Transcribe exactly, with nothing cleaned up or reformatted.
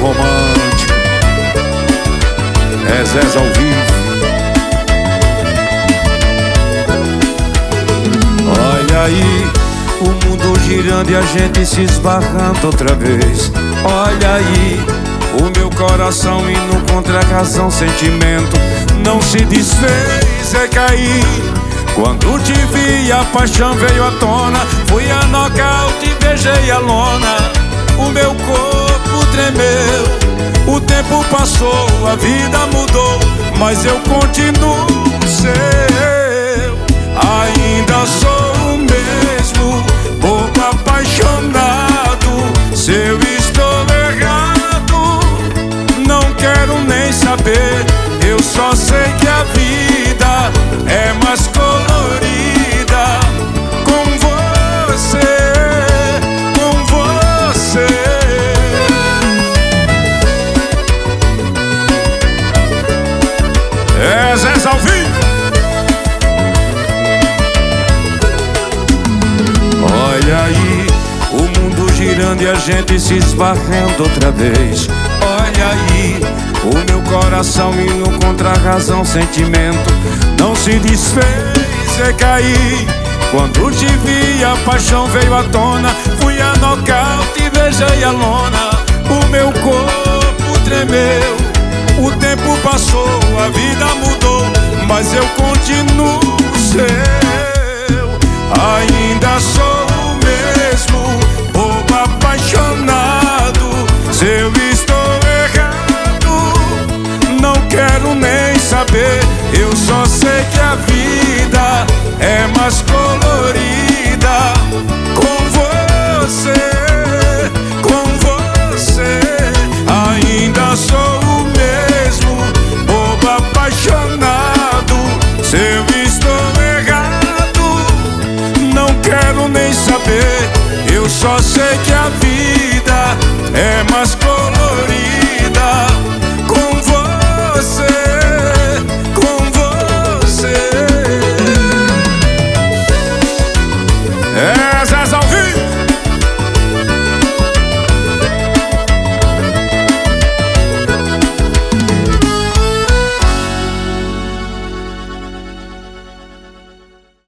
romântico. É Zez ao vivo. Olha aí, o mundo girando e a gente se esbarrando outra vez. Olha aí, o meu coração indo contra a razão, sentimento não se desfez, é cair. Quando te vi a paixão veio à tona, fui a nocaute e beijei a lona. O meu corpo tremeu, o tempo passou, a vida mudou, mas eu continuo seu. Ainda sou o mesmo, pouco apaixonado. Se eu estou errado, não quero nem saber. Eu só sei que a vida é mais colorida com você, com você. É Zez ao vivo. Olha aí, o mundo girando e a gente se esbarrando outra vez. Olha aí, o meu coração indo contra a razão, sentimento não se desfez, é cair. Quando te vi a paixão veio à tona, fui a nocaute e beijei a lona. O meu corpo tremeu, o tempo passou, a vida mudou, mas eu continuo seu. Ainda sou o mesmo, pouco apaixonado. Se eu estou não quero nem saber. Eu só sei que a vida é mais